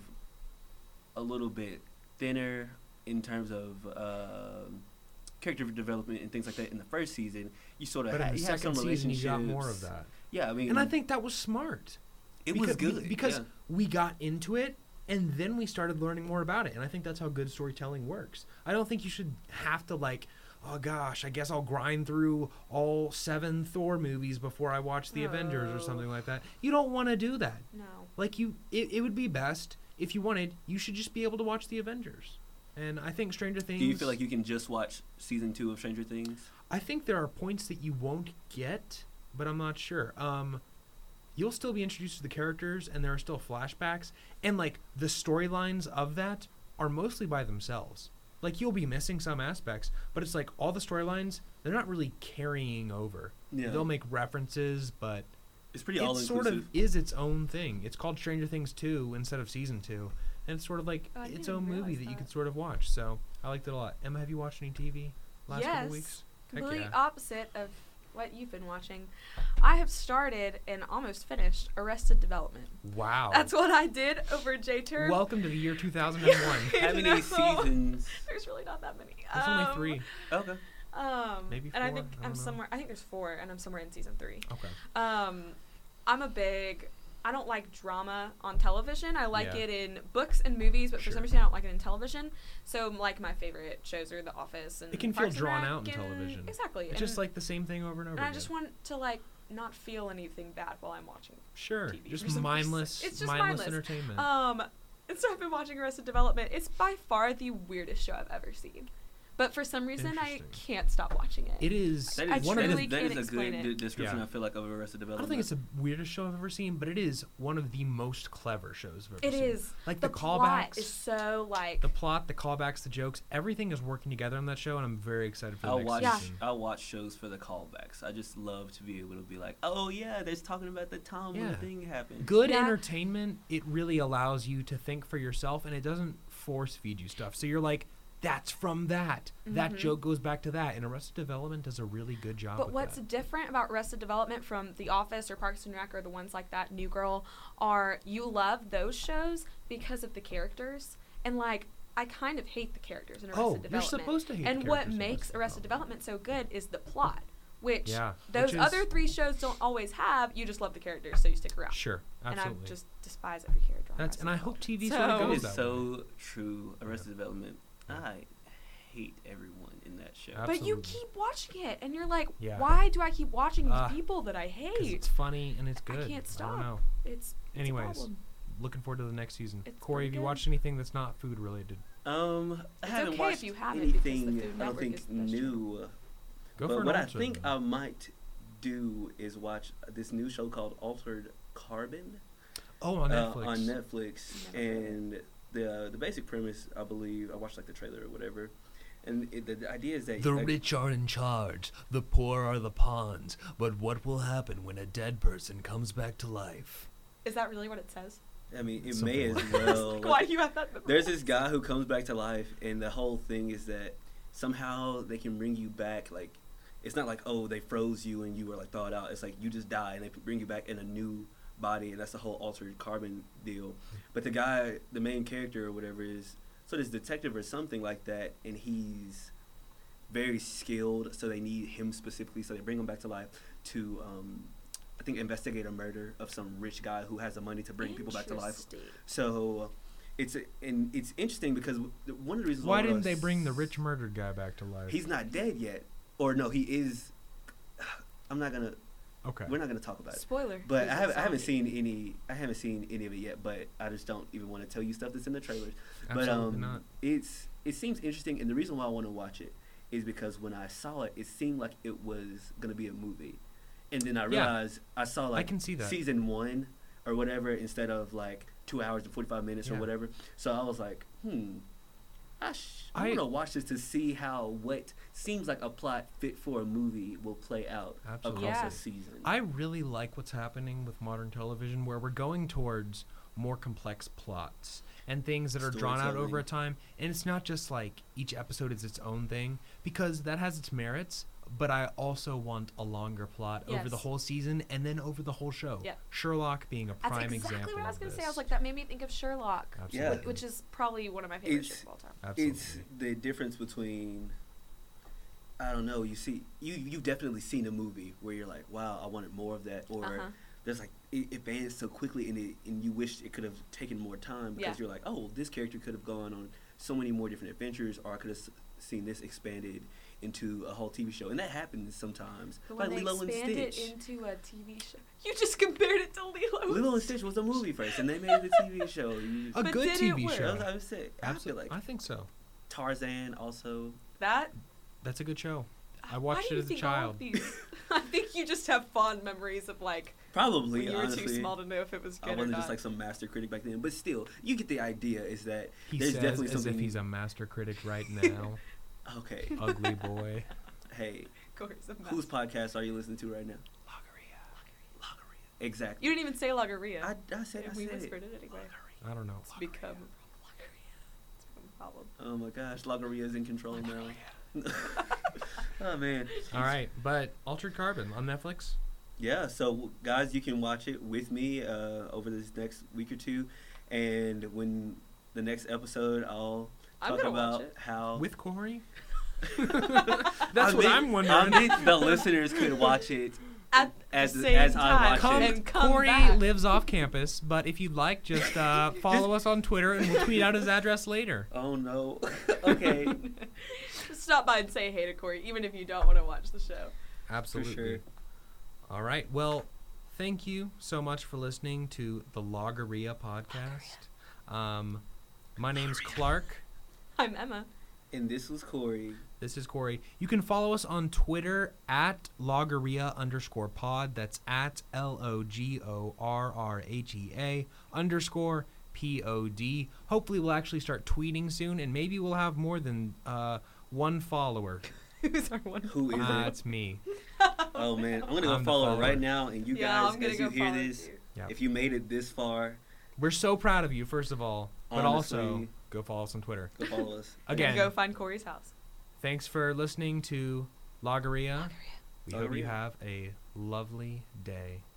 a little bit thinner in terms of uh, character development and things like that. In the first season, you sort of But had, in the you had some second season, you got more of relationships. that, Yeah, I mean, and I think that was smart. it because, was good be- because yeah. we got into it and then we started learning more about it, and I think that's how good storytelling works. I don't think you should have to like, oh gosh, I guess I'll grind through all seven Thor movies before I watch the Avengers or No. something like that. You don't want to do that. No. Like you, it, it would be best if you wanted. You should just be able to watch the Avengers, and I think Stranger Things. Do you feel like you can just watch season two of Stranger Things? I think there are points that you won't get, but I'm not sure. Um, you'll still be introduced to the characters, and there are still flashbacks, and like the storylines of that are mostly by themselves. Like you'll be missing some aspects, but it's like all the storylines, they're not really carrying over. Yeah. They'll make references, but It's pretty it all sort inclusive. of is its own thing. It's called Stranger Things two instead of season two, and it's sort of like Oh, I didn't its even own movie realize that, you that. could sort of watch. So I liked it a lot. Emma, have you watched any T V last yes. couple weeks? Heck Completely yeah. opposite of what you've been watching. I have started and almost finished Arrested Development. Wow. That's what I did over J-Turf. Welcome to the year two thousand one. How many No. seasons? There's really not that many. There's um, only three. Okay. Um, Maybe And I four? think I I'm don't know. somewhere. I think there's four, and I'm somewhere in season three. Okay. Um, I'm a big. I don't like drama on television. I like Yeah. it in books and movies, but for Sure. some reason I don't like it in television. So like my favorite shows are The Office and It can feel Parks and drawn Rec out in and- television. Exactly. It's and, just like the same thing over and over and I again. just want to like not feel anything bad while I'm watching. Sure. T V for Just some reason. mindless, It's just mindless, mindless. entertainment. Um, And so I've been watching Arrested Development. It's by far the weirdest show I've ever seen. But for some reason, I Interesting. can't stop watching it. It is That I is, one of that truly is, the. that can't is a explain good it. de- description, Yeah. I feel like, of Arrested I Development. don't think it's the weirdest show I've ever seen, but it is one of the most clever shows I've ever It seen. is. Like the the, plot callbacks, is so like. the plot, the callbacks, the jokes, everything is working together on that show, and I'm very excited for the I'll next watch. Yeah. season. I'll watch shows for the callbacks. I just love to be able to be like, oh yeah, they're talking about the time when Yeah. the thing happened. Good Yeah. entertainment. It really allows you to think for yourself, and it doesn't force feed you stuff. So you're like, that's from that. That Mhm. joke goes back to that. And Arrested Development does a really good job. But with what's that. different about Arrested Development from The Office or Parks and Rec or the ones like that, New Girl, are you love those shows because of the characters. And like, I kind of hate the characters in Arrested Oh, you're Development. supposed to hate the And what characters in makes Arrested Arrested Development so good is the plot, which Yeah, those which is- other three shows don't always have. You just love the characters, so you stick around. Sure, absolutely. And I just despise every character. on That's and I Arrested hope T V So- sort of It goes is that way. so true. Arrested Development. Yeah. I hate everyone in that show. Ab- But you Absolutely. keep watching it, and you're like, Yeah. why do I keep watching these Ah, people that I 'Cause hate? it's funny and it's I good. can't I stop. don't know. It's, it's Anyways, a problem. looking forward to the next season. It's Corey, pretty have you good. watched anything that's not food related? Um, I It's haven't okay if watched you haven't because the anything. Food I don't Network think is the best show. new. Go but for an what I answer, think then. I might do is watch this new show called Altered Carbon. Oh, on uh, Netflix. on Netflix, Never heard of and the the basic premise, I believe, I watched like the trailer or whatever, and it, the, the idea is that The like, rich are in charge, the poor are the pawns. But what will happen when a dead person comes back to life? Is that really what it says? I mean, it Something may as like well. Why do you have that? There's this guy who comes back to life, and the whole thing is that somehow they can bring you back. Like, it's not like, oh, they froze you and you were like thawed out. It's like you just die and they bring you back in a new body, and that's the whole altered carbon deal. But the guy, the main character or whatever, is so this detective or something like that, and he's very skilled. So they need him specifically. So they bring him back to life to, um, I think, investigate a murder of some rich guy who has the money to bring people back to life. Interesting. So it's a, and it's interesting because the- one of the reasons Why I wanna didn't they bring the s- rich murdered guy back to life? He's not dead yet, or no, he is. I'm not gonna. okay. We're not gonna talk about it. Spoiler. But he's I a haven't, I haven't zombie. seen any. I haven't seen any of it yet. But I just don't even want to tell you stuff that's in the trailers. but Absolutely um, not. it's it seems interesting, and the reason why I want to watch it is because when I saw it, it seemed like it was gonna be a movie, and then I Yeah. realized I saw like can see that. season one or whatever instead of like two hours and forty five minutes Yeah. or whatever. So I was like, hmm. I, sh- I I- want to watch this to see how what seems like a plot fit for a movie will play out Absolutely. across Yeah. a season. I really like what's happening with modern television, where we're going towards more complex plots and things that are drawn out over a Storytelling. time. And it's not just like each episode is its own thing, because that has its merits. But I also want a longer plot over the Yes. whole season and then over the whole show. Yeah. Sherlock being a That's prime exactly example what I was of gonna say. I this. was like, that made me think of Sherlock, Absolutely. which, which is probably one of my favorite It's- shows of all time. Absolutely. It's the difference between I don't know. You see, you you've definitely seen a movie where you're like, wow, I wanted more of that, or Uh-huh. there's like it advanced so quickly, and it, and you wish it could have taken more time because Yeah. you're like, oh, this character could have gone on so many more different adventures, or I could have s- seen this expanded into a whole T V show, and that happens sometimes. But Like when they Lilo and expand it Stitch. into a T V show, you just compared it to Lilo. Lilo and Stitch was a movie first, and they made it a T V show. You, a But good did it T V work? show. I would say, I feel Absolutely. like I think so. Tarzan also. That. That's a good show. I Why watched do it you as a think all child. of these? I think you just have fond memories of like Probably, when you were honestly. too small to know if it was I good or wasn't not. just like some master critic back then, but still, you get the idea. Is that He there's says definitely as something. if he's a master critic right now. Okay, Ugly boy. hey, Course of whose Math. podcast are you listening to right now? Logorrhea. Exactly. You didn't even say Logorrhea. I, I said. I and we said whispered it. it anyway. I don't know. It's become it's become a problem. Oh my gosh, Logorrhea is in control now. Oh man. All right, but Altered Carbon on Netflix. Yeah, so guys, you can watch it with me uh, over this next week or two, and when the next episode, I'll I'm talk gonna watch about it. how. With Corey? I That's what think- I'm wondering. I think the listeners could watch it At as the same as I time. watch Come, it. And come Corey back. lives off campus, but if you'd like, just uh, follow us on Twitter and we'll tweet out his address later. Oh no. Okay. Just stop by and say hey to Corey, even if you don't want to watch the show. Absolutely. sure. All right. Well, thank you so much for listening to the Logorrhea podcast. Um, my name's Clark. I'm Emma. And this was Corey. This is Corey. You can follow us on Twitter at Logaria underscore pod. That's at L O G O R R H E A underscore P O D. Hopefully we'll actually start tweeting soon, and maybe we'll have more than uh, one follower. Who's our one? Who is Uh, it? it's me. Oh man, I'm gonna go I'm the follow her follower. right now, and you Yeah, guys, I'm gonna as go you hear follow this, you. Yeah. if you made it this far, We're so proud of you, first of all, but also Honestly. go follow us on Twitter. go follow us. Again, Go find Corey's house. thanks for listening to Logaria. We hope you Logaria. have a lovely day.